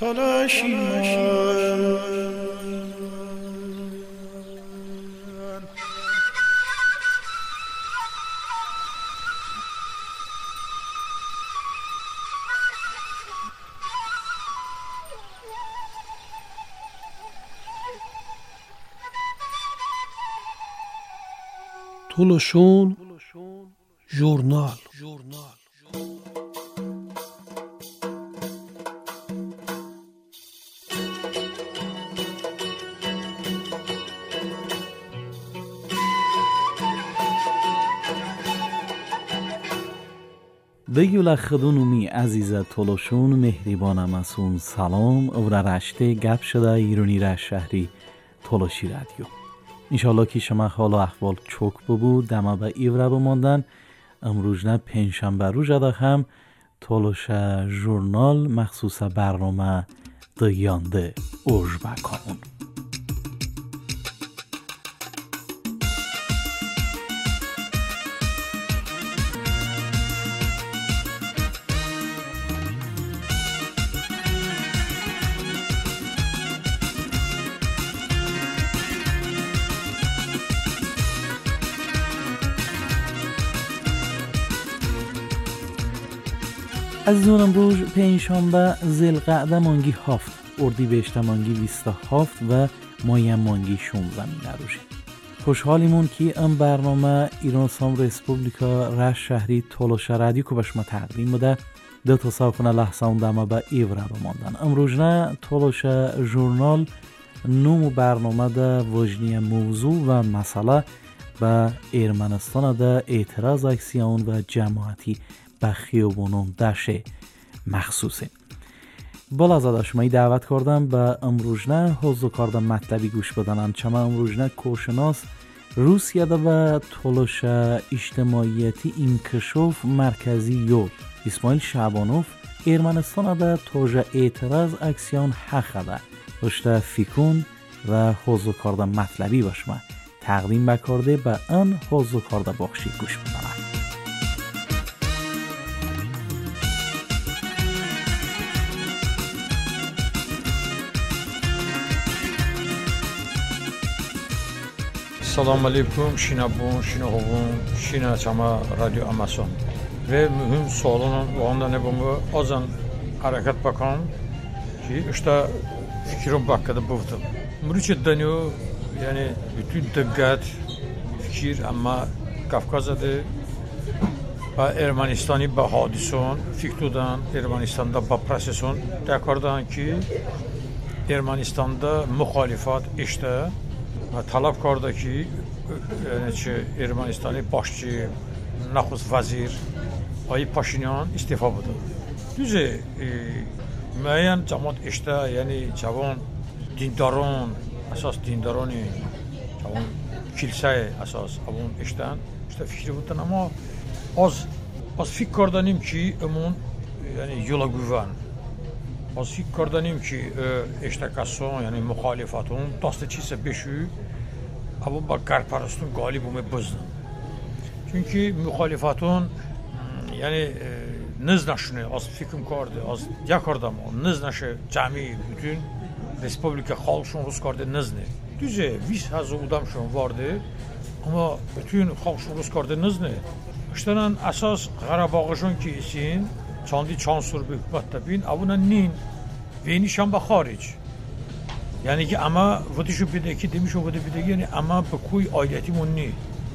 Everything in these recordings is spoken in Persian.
تلاشی Toloshoon Journal. دیگه خدونومی عزیزه تولوشون مهریبانم اسون سلام او رشته گپ شده ایرونی رش شهری تولوشی رادیو انشالله که شما حال و احوال چوک بود دما به ایوره بماندن امروز نه پنجشنبه روز هم تولوشه ژورنال مخصوص برنامه دیانده اوج بکامون از دونم روز پنجشنبه ذوالقعده مانگی هفت اردیبهشت مانگی 27 و ماه مانگی 16 روزی خوشحالیمون که این برنامه ایران سام رسپوبلیکا رش شهری تولوشه رادیو که به شما تقدیم بوده دو تا ساکنه لحظه اون دمه به ایوره بماندن امروز نه تولوشه ژورنال نوم برنامه ده وجنی موضوع و مسئله به ارمنستان ده اعتراض اکسیون و جماعتی به خیابونون دشه مخصوصه بالا زده شمایی دعوت کردم به امروزنه حوضو کردم مطلبی گوش بدنم چما امروزنه کوشناس روسیه ده و تولوشه اجتماعیتی انکشاف مرکزی یول اسماعیل شعبانوف ارمنستان ده توجه اعتراض اکسیون حق ده داشته فیکون و حوضو کردم مطلبی باشم تقدیم بکرده به ان حوضو کرده بخشی گوش بدنم سلام علیکم شینابون شیناهوون شینا چما رادیو اماسون ve mühim sorunun o anda ne bunu azan hareket bakan ki işte fikrim hakkında buldum. Mürüçet deniyor yani bütün dikkat fikir ama Kafkaz'da Ermenistan'ı ba hadison fikirden Ermenistan'da ba proseson tekrardan ki Ermenistan'da muhalefet işte talab کرده که یعنی چه ارمنستانی باشچی نخست وزیر آقای پاشینیان استعفا بده دوزه معین جماعت اشته یعنی جوان دینداران اساس دیندارانی جوان کلیسه اساس اون اشتن فکر بودن اما از فکر کردنیم که امون یعنی یولا گوان از فکر کردنیم که اشتکاسون یعنی مخالفتون دست چیزه بشو اما با کارپرستون غالب اومه بزنن çünkü muhalefetun yani nıznaşını az fikrim kardı az yakardam nıznaşı cami bütün respublika halkın Rus kardı nızne düze 20,000 adam şu vardı ama bütün halkın Rus kardı nızne işten asas Qarabağın ki isin çandi çansur bir hükümet bin abuna nin ve nişan ba xaric yani ki ama votişu bide ki demiş o bide yani ama bu koy ailetimon ni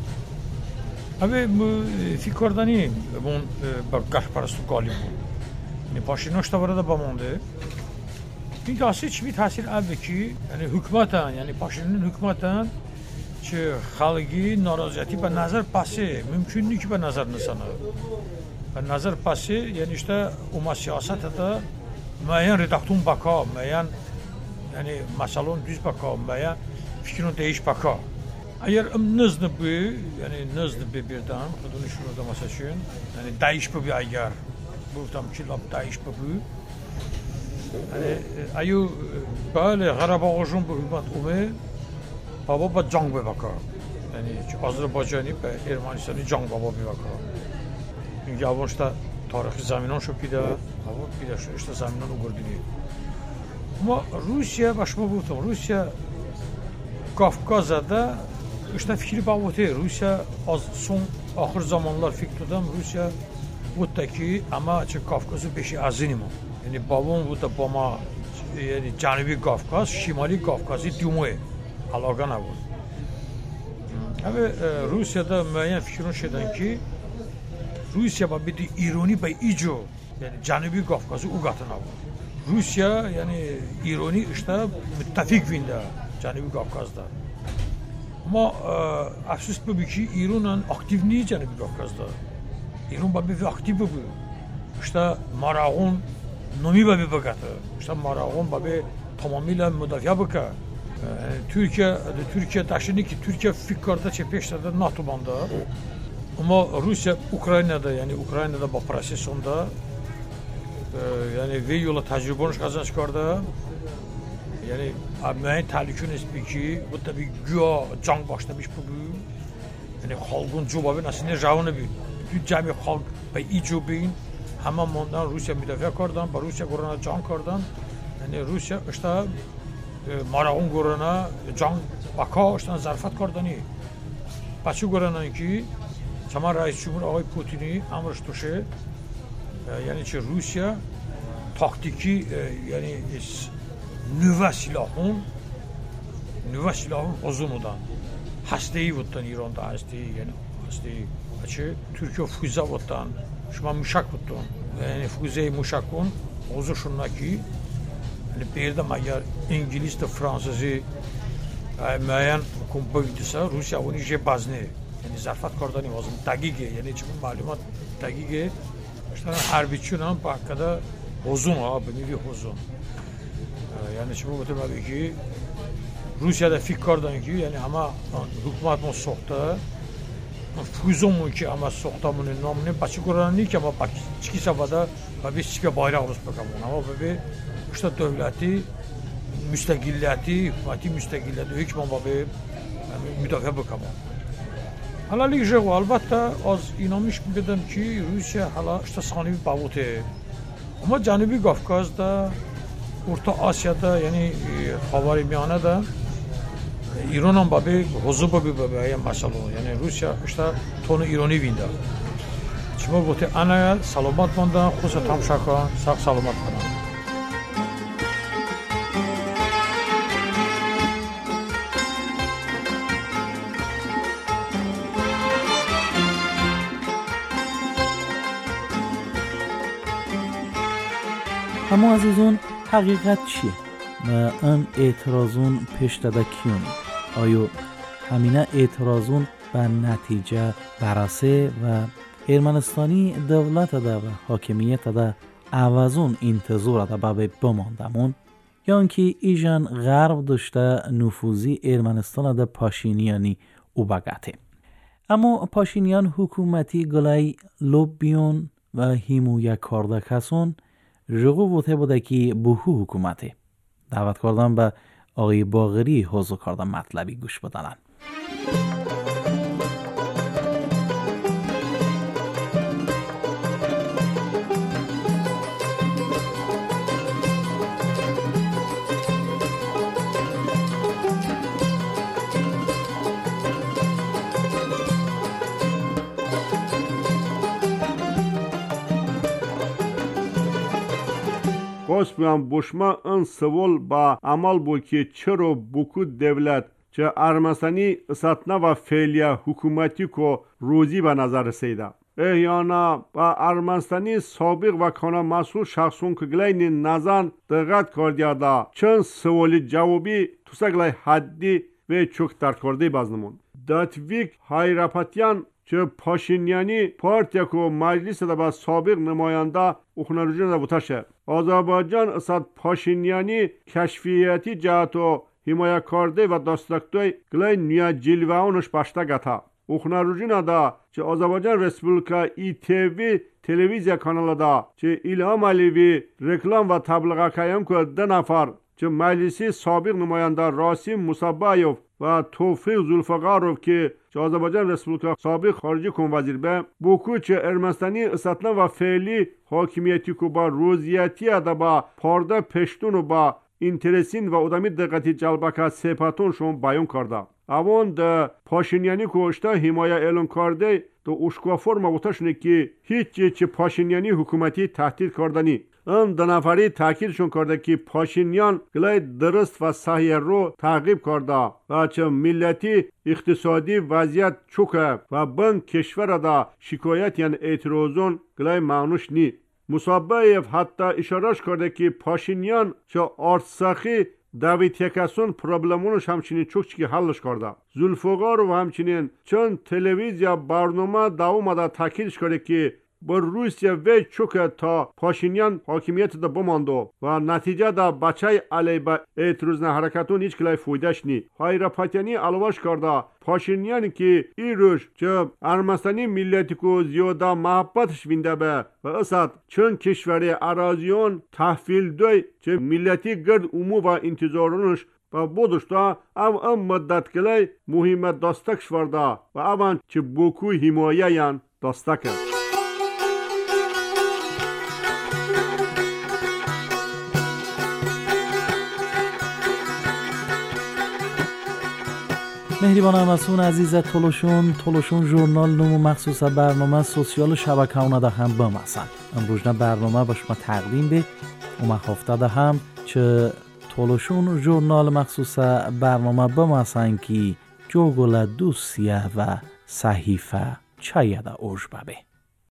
abi bu fikirdaniyim bunun kashparastu galip bu ne paşinoş da burada bamonde çünkü aslında hiçbir tasir abi ki yani hükümeten yani paşinin hükümeten ki halkı naraziyeti به نظر پاسه mümkün değil ki به نظر نسانه به نظر پاسه yani işte o siyaset da müeyyen redaktun baka müeyyen yani masalon düz baka müeyyen fikrin değiş baka eğer nızdı bu yani nızdı birden kadını şurada masasın yani değiş bu bir eğer bu tam ki lab değiş bu yani ayu böyle Qarabağın bu hükümet ume baba ba jang be baka yani Azerbaycan'ı ve Ermenistan'ı jang baba bir baka çünkü avuşta tarihi zaminan şu pide hava pide şu işte zaminan uğurdini ما روسیا باش ما بودم روسیا Qafqazada işte fikri bağlıdır. Rusiya az son axır zamanlar fikirdim Rusiya bu da ki ama ki Qafqazı beşi azınım. Yani babam bu da bama yani Cənubi Qafqaz, Şimali Qafqazı dümoy əlaqə nə var. Abi Rusiyada müəyyən fikrin şeydən ki Rusiya bir de ironi və ico yani Cənubi Qafqazı o qatına var. Rusiya yani ironi işte müttəfiq vində Cənubi Qafqazda. Amma əfsus bu ki İranın aktivliyi Cənubi Qafqazda. İran bir aktiv bu. İşte Marağun nomi bir bakatı. İşte Marağun bir tamamıyla müdafiə baka. Türkiye daşını ki Türkiye fikrda çepeşlərdə NATO banda. Amma Rusiya Ukraynada yani Ukraynada bu prosesində yani ve yola təcrübəniş qazanç qarda. Yani müəyyən təhlükə nisbi ki bu da bir güya can başlamış bu. Yani xalqın cevabı nasıl necavını bir. Bütün cəmi xalq və icubin hemen ondan Rusya müdafiə qardan, ba Rusya qorana can qardan. Yani Rusya işte Marağun qorana can baka işte zarfat qardani. Paçı qorana ki Çama Reis Cumhur ağay Putin'i əmr tutuşu yani ki Rusya taktiki yani nüvə silahın ozunudan hasteyi vutdan İran'da hasteyi yani hasteyi açı Türkiye füze vutdan şuma muşak vutdan yani füzeyi muşakun ozu şunla ki yani bir de eğer İngiliz de Fransızı müəyyən kumpa gidsə Rusya onu je bazne yani zarfat kardani lazım dəqiqə yani çünkü malumat dəqiqə işte hərbiçilə bakada ozun abi bir ozun yani şimdi bu tabii ki Rusya'da fikirden ki yani ama hükümet mi soktu füzon mu ki ama soktu bunun namını başka oranı ki ama bak çıkı sabada bir çıkı bayrak Rus bakalım ama bir işte devleti müstakilleti hükümeti müstakilleti hükümet bir müdafiə bakalım. Hala ligje var elbette az inanmış bildim ki Rusya hala işte sani bir bavutu ama Cənubi Qafqazda Orta Asya'da yani Xavarimiyan'a da İran'ın babi huzu babi yani mesele yani Rusya işte tonu İran'ı vinde. Şimdi bu te anaya salamat manda xusa tam şaka sağ salamat bana. اما عزیزان حقیقت چیه؟ و این اعتراضون پیش داده کیون؟ آیا همینه اعتراضون به نتیجه برسه و ارمنستانی دولت ده و حاکمیت ده عوضون انتظار ده به بماندمون؟ یا اینکه ایجان غرب داشته نفوذی ارمنستان ده پاشینیانی او بگته. اما پاشینیان حکومتی گلای لوبیون و هیمویا کارده کسون رقو بوده بوده که بهو حکومته دعوت کردن به آقای باقری حضور کردن مطلبی گوش بدنن. Kosmiyan boşma ın sıvol ba amal bu ki çero buku devlet çe Ermestani ısatna ve feiliya hükümeti ko rozi be nazar seyda. Ehyana ba Ermestani sabık ve kana mas'ul şahsun kıglayni nazan dıgat kardiyada çın sıvoli cevabı tusaglay haddi ve çok dert kardi baznımon. Datvik hayrapatyan çe Paşinyani partiya ko meclise de ba sabık nümayanda uxnarucun da butaşe. Azerbaycan Esad Paşinyani keşfiyeti cahato himaya karde ve dastaktoy glay nüya cilveonuş başta gata. Uxnarucuna da çe Azerbaycan Respublika ITV televizya kanalı da çe İlham Aliyevi reklam ve tabliğa kayan ko de nafar çe meclisi sabık nümayanda Rasim Musabbayev ve Tevfik Zulfakarov ki Azerbaycan Respublika sabık xarici konvazir be boku çe Ermestani ısatna ve feili hakimiyeti ko ba roziyetiya da ba parda peştun ba اینترسین و ادمی دقتی جلبکه سپاتونشون بیان کرده. اوان ده پاشینیانی کشته حمایه اعلان کرده ده اشکوا فرما بودشونه که هیچ پاشینیانی حکومتی تهدید کردنی. این دو نفری تاکیدشون کرده که پاشینیان گلای درست و صحیح رو تعقیب کرده و چه ملتی اقتصادی وضعیت چوکه و بن کشور دا شکایت یعنی اعتراضون گلای معنوش نی. مصابیف حتی اشارش کرده که پاشینیان چه آرتساخی داوید یکسون پرابلمونش همچنین چوکچی حلش کرده. زولفقار و همچنین چند تلویزیا برنامه داومده تاکیدش کرده که بر روسیه و چوکه تا پاشینیان حاکمیت دا بماندو و نتیجه دا بچه علی با اعتراض حرکتون هیچ کلای فویدش نی. هایرپاتیانی علواش کرده پاشینیان که ای روش چه ارمستانی ملیتی که زیاده محبتش وینده به و اصد چند کشوری عراضیون تحویل دوی چه ملیتی گرد امو و انتظارونش و بودشتا ام مدت کلی مهمت داستکش ورده و اوان چه بوکوی حمایه یان داستکه. مهریبان همسون عزیز تلوشون ژورنال نمو مخصوص برنامه سوسیال شبکه اونا ده هم بمسن. امروز برنامه با شما تقدیم به اومه هفته ده هم چه تلوشون ژورنال مخصوص برنامه بمسن که جوگل دوسیه و صحیفه چایه ده اوش ببه.